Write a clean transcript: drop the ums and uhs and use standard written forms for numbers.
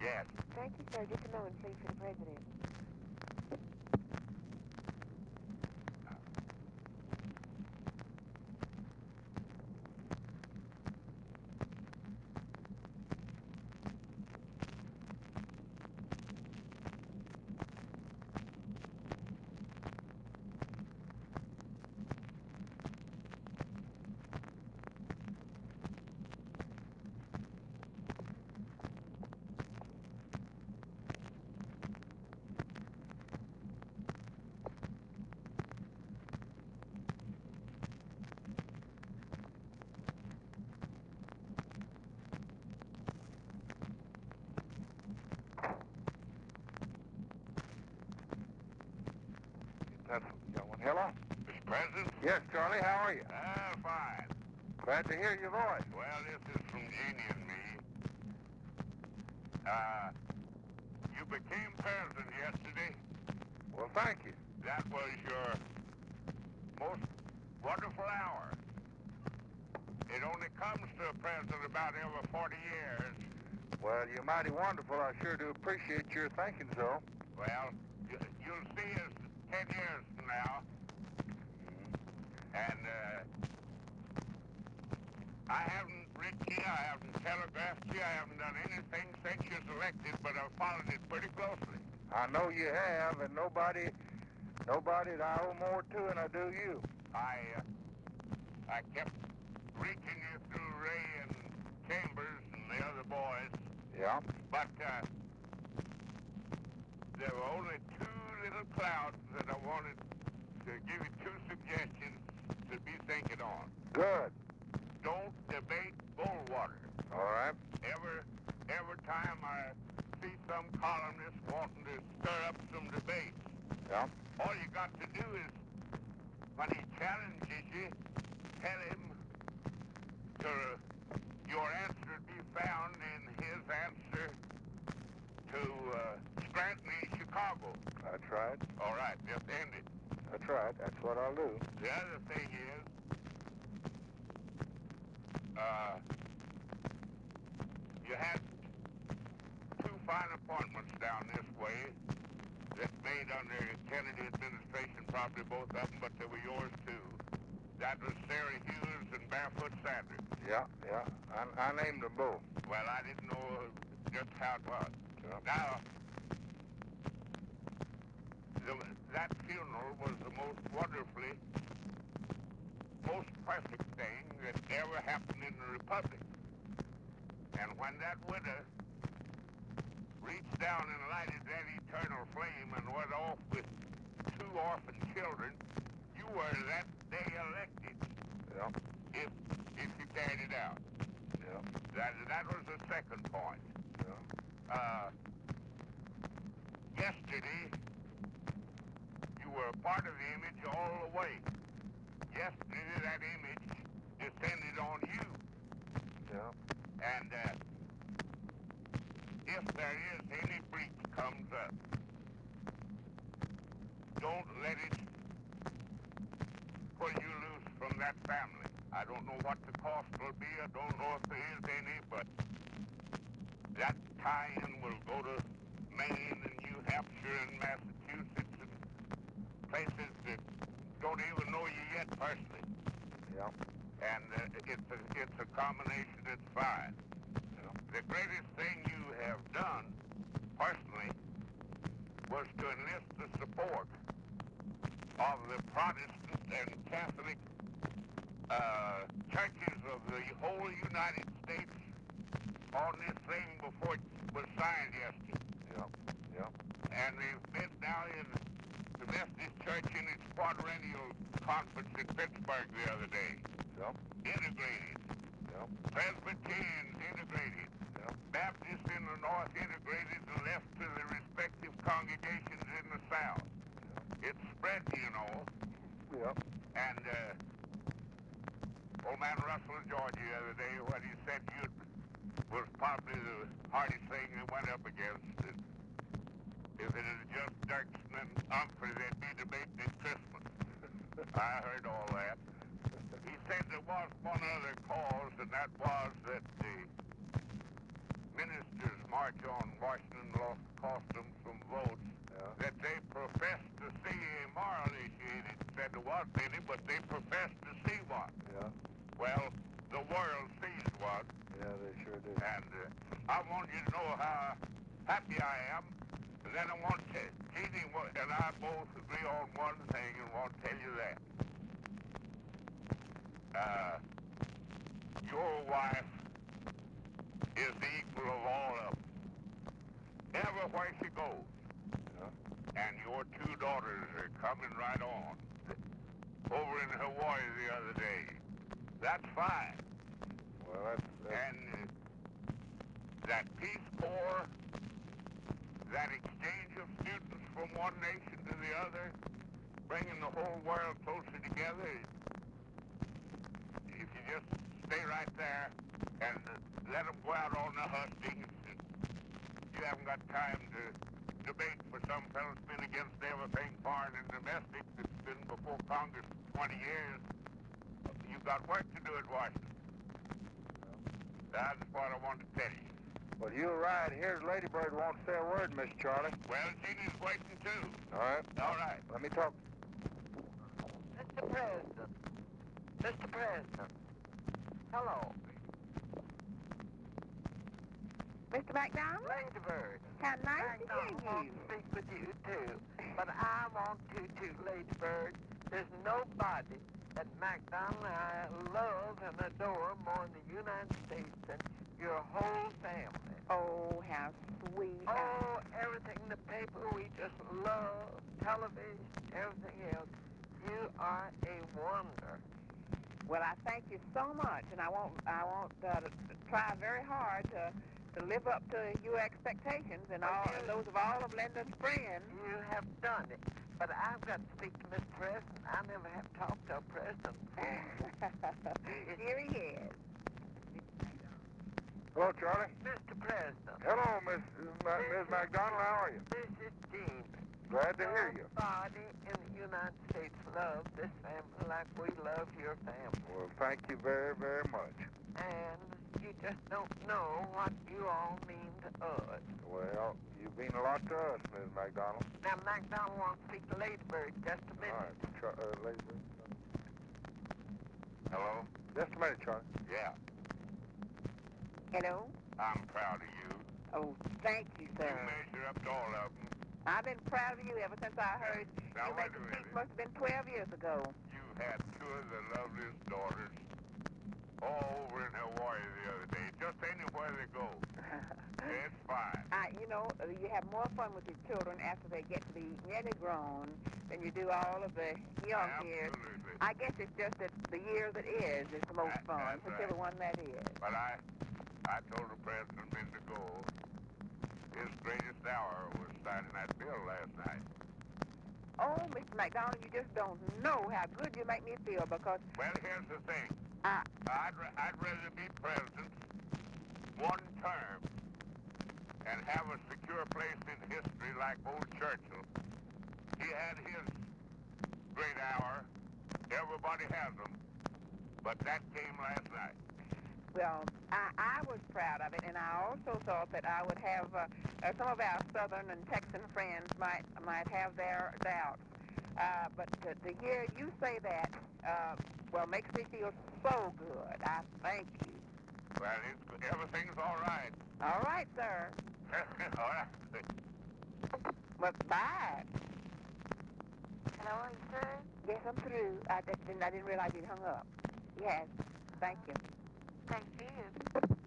Yes. Thank you, sir. Just a moment, please, for the president. That's got one. Hello? Mr. President? Yes, Charlie, how are you? Fine. Glad to hear your voice. Well, this is from Jeannie and me. You became president yesterday. Well, thank you. That was your most wonderful hour. It only comes to a president about every 40 years. Well, you're mighty wonderful. I sure do appreciate your thinking so. Well, you'll see us 10 years from now. And I haven't written you, I haven't telegraphed you, I haven't done anything since you're elected, but I've followed it pretty closely. I know you have, and nobody that I owe more to than I do you. I kept reaching you through Ray and Chambers and the other boys. Yeah? But there were only two little clouds that I wanted to give you two suggestions to be thinking on. Good. Don't debate Bullwater. All right. Every time I see some columnist wanting to stir up some debates, Yeah? all you got to do is, when he challenges you, tell him your answer to be found in his answer to Scranton in Chicago. That's right. All right, just end it. That's right. That's what I'll do. The other thing is, you had two fine appointments down this way that made under Kennedy administration, probably both of them, but they were yours too. That was Sarah Hughes and Barefoot Sanders. Yeah. I named them both. Well, I didn't know just how it was. Yeah. Now, that funeral was the most perfect thing that ever happened in the Republic. And when that widow reached down and lighted that eternal flame and went off with two orphan children, you were that day elected. Yeah. If you carried it out. Yeah. That was the second point. Yeah. Yesterday, you were a part of the image all the way. Yesterday, that image descended on you. Yeah. And if there is any breach comes up, don't let it pull you loose from that family. I don't know what the cost will be. I don't know if there is any, but that tie-in will go to Maine and New Hampshire and Massachusetts and places that don't even know you yet personally. Yeah. And it's a combination that's fine. Yeah. The greatest thing you have done, personally, was to enlist the support of the Protestant and Catholic churches of the whole United States on this thing before it was signed yesterday. Yeah. And they've met now in the Methodist Church in its quadrennial conference in Pittsburgh the other day. Yeah. Integrated. Yeah. Presbyterians integrated. Yeah. Baptists in the north integrated and left to the respective congregations in the south. It's spread, you know. Yeah. And old man Russell of Georgia the other day, what he said was probably the hardest thing they went up against. If it had just Dirksen and Humphrey, they'd be debating at Christmas. I heard all that. He said there was one other cause, and that was that the ministers march on Washington cost them some votes, that they profess to see a moral issue. It said there wasn't any, but they profess to see one. Yeah. Well, the world sees one. Yeah, they sure do. And I want you to know how happy I am. And then I want to, Jeannie and I both agree on one thing and want to tell you that. Your wife is the equal of all of them. Everywhere she goes. Yeah. And your two daughters are coming right on. Over in Hawaii the other day. That's fine. Well, that's And that Peace Corps, that exchange of students from one nation to the other, bringing the whole world closer together, if you just stay right there and let them go out on the hustings, you haven't got time to debate for some fellas been against everything foreign and domestic that's been before Congress for 20 years. You've got work to do at Washington. That's what I wanted to tell you. Well, you're right. Here's Ladybird wants to say a word, Miss Charlie. Well, Jeannie's waiting too. All right. All right. Let me talk. Mr. President. Mr. President. Hello. Mr. McDonald? Ladybird. How nice to McDonald hear wants you. to speak with you, too. But I want to, too, Ladybird. There's nobody that McDonald and I love and adore more in the United States than your whole family. Oh, how sweet. Oh, everything, the paper, we just love, television, everything else. You are a wonder. Well, I thank you so much, and I won't try very hard to live up to your expectations and those of all of Linda's friends. You have done it. But I've got to speak to Mr. President. I never have talked to a president before. Here he is. Hello, Charlie. Mr. President. Hello, Ms. McDonald. How are you? This is Jean. Glad to hear you. Nobody in the United States loves this family like we love your family. Well, thank you very, very much. And you just don't know what you all mean to us. Well, you mean a lot to us, Ms. McDonald. Now, McDonald wants to speak to Ladybird just a All minute. right. Ladybird. Hello? Just a minute, Charlie. Yeah. Hello? I'm proud of you. Oh, thank you, You sir. measure up to all of them. I've been proud of you ever since I heard Now, you wait made a the speech. minute. Must have been 12 years ago. You had two of the loveliest daughters all over in Hawaii the other day. Just anywhere they go. It's fine. You have more fun with your children after they get to be nearly grown than you do all of the young years. Absolutely. I guess it's just that the year that is the most fun, That's whichever right. one that is. But I told the president a minute ago, his greatest hour was signing that bill last night. Oh, Mr. McDonald, you just don't know how good you make me feel because Well, here's the thing. I, I'd rather be president one term and have a secure place in history like old Churchill. He had his great hour. Everybody has them. But that came last night. well, I was proud of it, and I also thought that I would have some of our Southern and Texan friends might have their doubts. But to hear you say that, makes me feel so good. I thank you. Well, everything's all right. All right, sir. All right. Well, bye. Hello, are you through? Yes, I'm through. I didn't realize you'd hung up. Yes, thank you. Thank you.